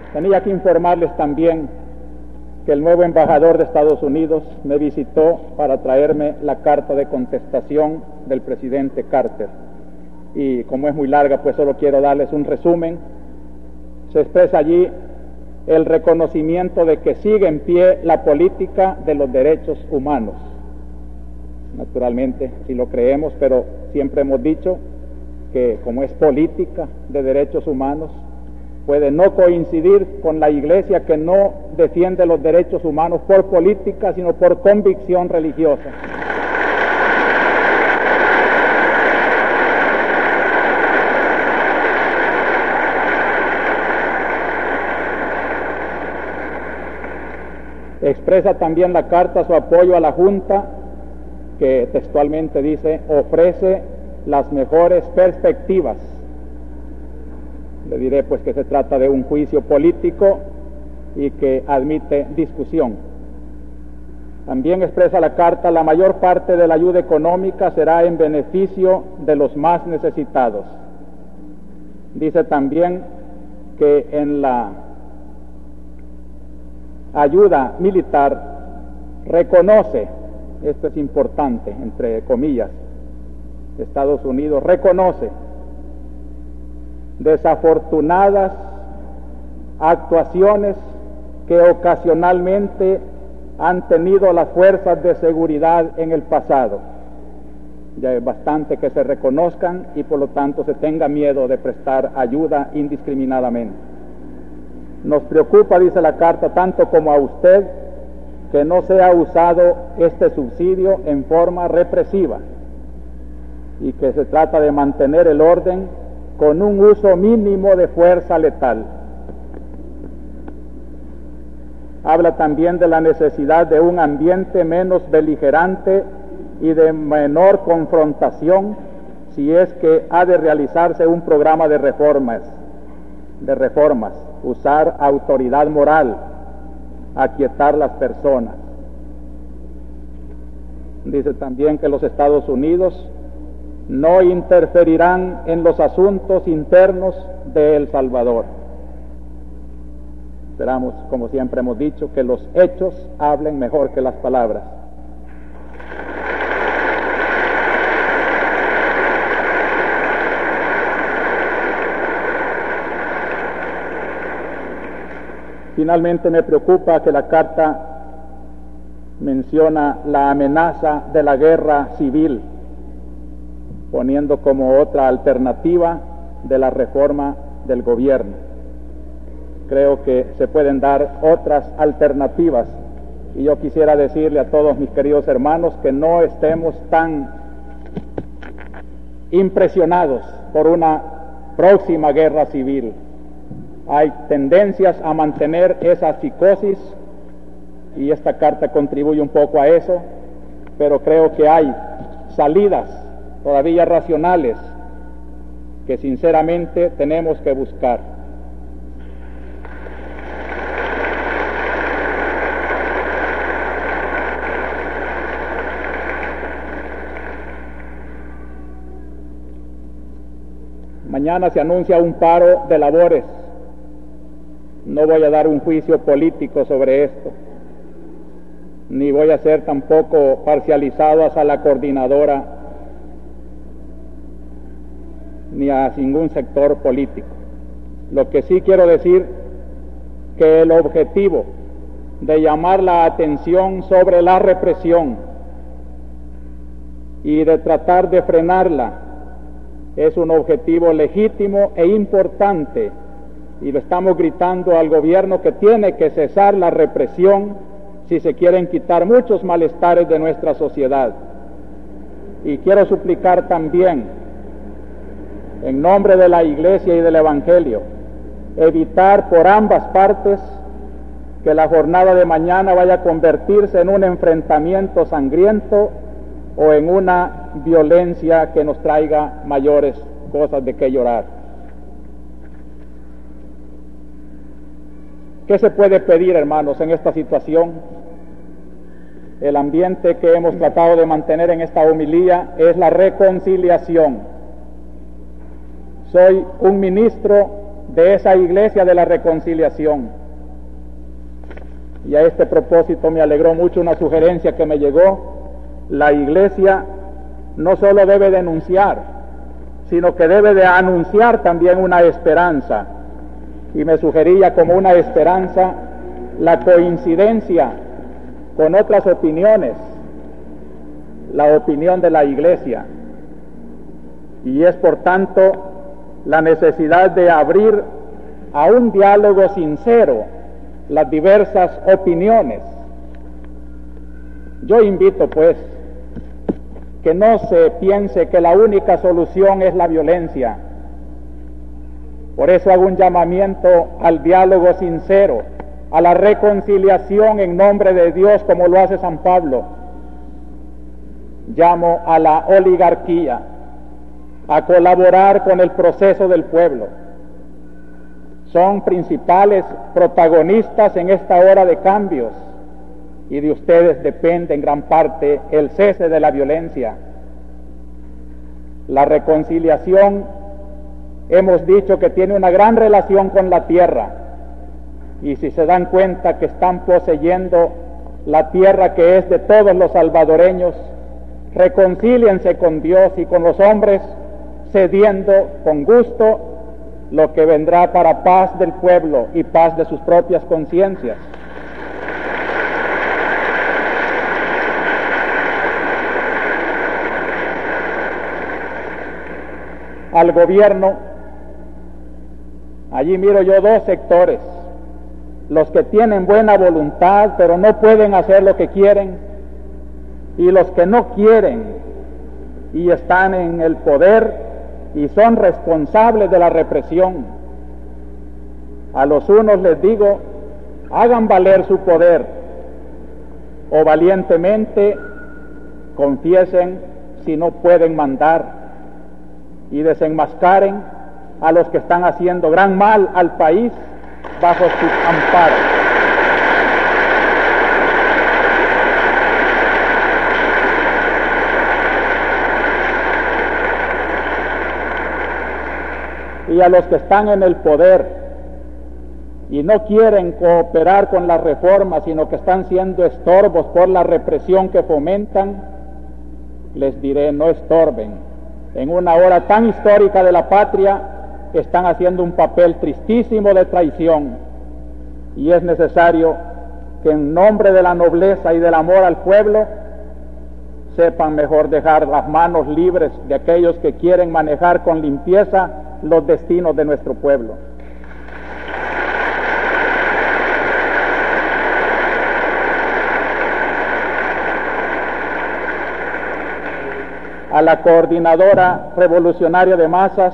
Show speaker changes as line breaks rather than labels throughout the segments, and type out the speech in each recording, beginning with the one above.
Tenía que informarles también que el nuevo embajador de Estados Unidos me visitó para traerme la carta de contestación del presidente Carter. Y como es muy larga, pues solo quiero darles un resumen. Se expresa allí el reconocimiento de que sigue en pie la política de los derechos humanos. Naturalmente, sí lo creemos, pero siempre hemos dicho que como es política de derechos humanos, puede no coincidir con la Iglesia, que no defiende los derechos humanos por política, sino por convicción religiosa. Expresa también la carta su apoyo a la Junta, que textualmente dice, ofrece las mejores perspectivas. Le diré pues que se trata de un juicio político y que admite discusión. También expresa la carta, la mayor parte de la ayuda económica será en beneficio de los más necesitados. Dice también que en la ayuda militar reconoce, esto es importante, entre comillas, Estados Unidos reconoce desafortunadas actuaciones que ocasionalmente han tenido las fuerzas de seguridad en el pasado. Ya es bastante que se reconozcan y por lo tanto se tenga miedo de prestar ayuda indiscriminadamente. Nos preocupa, dice la carta, tanto como a usted, que no sea usado este subsidio en forma represiva y que se trata de mantener el orden con un uso mínimo de fuerza letal. Habla también de la necesidad de un ambiente menos beligerante y de menor confrontación si es que ha de realizarse un programa de reformas, usar autoridad moral, aquietar las personas. Dice también que los Estados Unidos no interferirán en los asuntos internos de El Salvador. Esperamos, como siempre hemos dicho, que los hechos hablen mejor que las palabras. Finalmente me preocupa que la carta menciona la amenaza de la guerra civil, poniendo como otra alternativa de la reforma del gobierno. Creo que se pueden dar otras alternativas y yo quisiera decirle a todos mis queridos hermanos que no estemos tan impresionados por una próxima guerra civil. Hay tendencias a mantener esa psicosis y esta carta contribuye un poco a eso, pero creo que hay salidas todavía racionales que sinceramente tenemos que buscar. Mañana se anuncia un paro de labores. No voy a dar un juicio político sobre esto, ni voy a ser tampoco parcializado hacia la coordinadora ni a ningún sector político. Lo que sí quiero decir que el objetivo de llamar la atención sobre la represión y de tratar de frenarla es un objetivo legítimo e importante, y le estamos gritando al gobierno que tiene que cesar la represión si se quieren quitar muchos malestares de nuestra sociedad. Y quiero suplicar también, en nombre de la Iglesia y del Evangelio, evitar por ambas partes que la jornada de mañana vaya a convertirse en un enfrentamiento sangriento o en una violencia que nos traiga mayores cosas de qué llorar. ¿Qué se puede pedir, hermanos, en esta situación? El ambiente que hemos tratado de mantener en esta homilía es la reconciliación. Soy un ministro de esa iglesia de la reconciliación. Y a este propósito me alegró mucho una sugerencia que me llegó. La iglesia no solo debe denunciar, sino que debe de anunciar también una esperanza. Y me sugería como una esperanza la coincidencia con otras opiniones, la opinión de la iglesia. Y es por tanto la necesidad de abrir a un diálogo sincero las diversas opiniones. Yo invito pues que no se piense que la única solución es la violencia. Por eso hago un llamamiento al diálogo sincero, a la reconciliación en nombre de Dios, como lo hace San Pablo. Llamo a la oligarquía a colaborar con el proceso del pueblo. Son principales protagonistas en esta hora de cambios, y de ustedes depende en gran parte el cese de la violencia. La reconciliación, hemos dicho que tiene una gran relación con la tierra, y si se dan cuenta que están poseyendo la tierra que es de todos los salvadoreños, reconcíliense con Dios y con los hombres, cediendo con gusto lo que vendrá para paz del pueblo y paz de sus propias conciencias. Al gobierno, allí miro yo dos sectores: los que tienen buena voluntad pero no pueden hacer lo que quieren, y los que no quieren y están en el poder y son responsables de la represión. A los unos les digo, hagan valer su poder, o valientemente confiesen si no pueden mandar, y desenmascaren a los que están haciendo gran mal al país bajo sus amparos. Y a los que están en el poder y no quieren cooperar con las reformas, sino que están siendo estorbos por la represión que fomentan, les diré: no estorben. En una hora tan histórica de la patria están haciendo un papel tristísimo de traición, y es necesario que en nombre de la nobleza y del amor al pueblo sepan mejor dejar las manos libres de aquellos que quieren manejar con limpieza los destinos de nuestro pueblo. A la Coordinadora Revolucionaria de Masas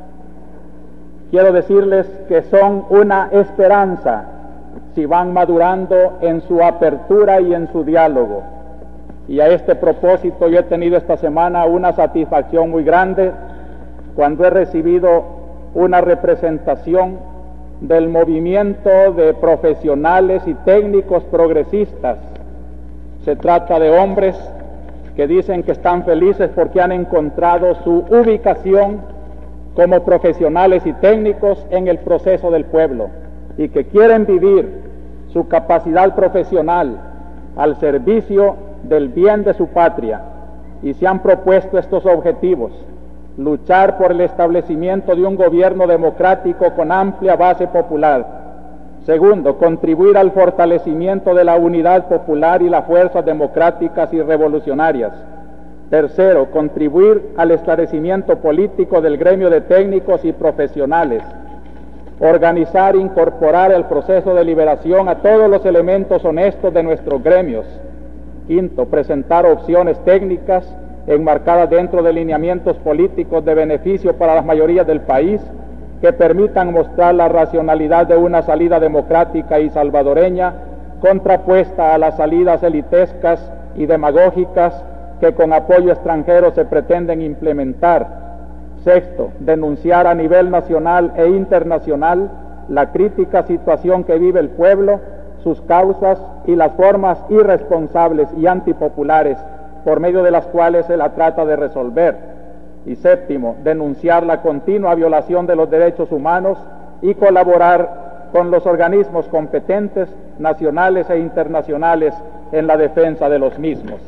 quiero decirles que son una esperanza si van madurando en su apertura y en su diálogo. Y a este propósito yo he tenido esta semana una satisfacción muy grande cuando he recibido una representación del movimiento de profesionales y técnicos progresistas. Se trata de hombres que dicen que están felices porque han encontrado su ubicación como profesionales y técnicos en el proceso del pueblo, y que quieren vivir su capacidad profesional al servicio del bien de su patria, y se han propuesto estos objetivos: luchar por el establecimiento de un gobierno democrático con amplia base popular. Segundo, contribuir al fortalecimiento de la unidad popular y las fuerzas democráticas y revolucionarias. Tercero, contribuir al esclarecimiento político del gremio de técnicos y profesionales. Organizar e incorporar al proceso de liberación a todos los elementos honestos de nuestros gremios. Quinto, presentar opciones técnicas enmarcadas dentro de lineamientos políticos de beneficio para las mayorías del país, que permitan mostrar la racionalidad de una salida democrática y salvadoreña contrapuesta a las salidas elitescas y demagógicas que con apoyo extranjero se pretenden implementar. Sexto, denunciar a nivel nacional e internacional la crítica situación que vive el pueblo, sus causas y las formas irresponsables y antipopulares por medio de las cuales se la trata de resolver. Y séptimo, denunciar la continua violación de los derechos humanos y colaborar con los organismos competentes nacionales e internacionales en la defensa de los mismos.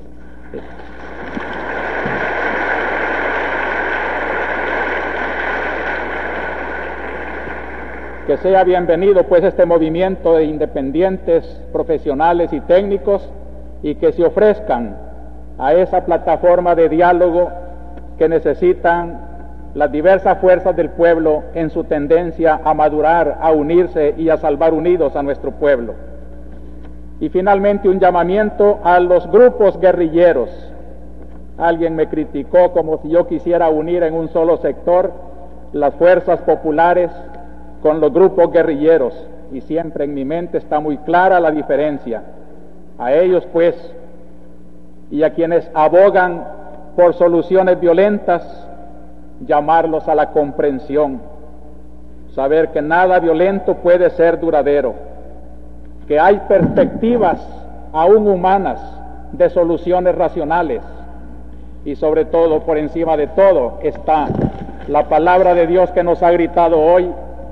Que sea bienvenido pues este movimiento de independientes, profesionales y técnicos, y que se ofrezcan a esa plataforma de diálogo que necesitan las diversas fuerzas del pueblo en su tendencia a madurar, a unirse y a salvar unidos a nuestro pueblo. Y finalmente un llamamiento a los grupos guerrilleros. Alguien me criticó como si yo quisiera unir en un solo sector las fuerzas populares con los grupos guerrilleros, y siempre en mi mente está muy clara la diferencia. A ellos pues, y a quienes abogan por soluciones violentas, llamarlos a la comprensión, saber que nada violento puede ser duradero, que hay perspectivas aún humanas de soluciones racionales, y sobre todo, por encima de todo, está la palabra de Dios que nos ha gritado hoy: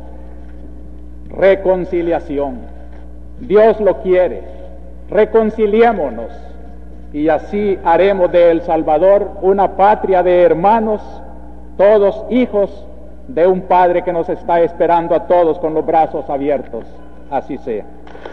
reconciliación. Dios lo quiere, reconciliémonos, y así haremos de El Salvador una patria de hermanos, todos hijos de un Padre que nos está esperando a todos con los brazos abiertos. Así sea.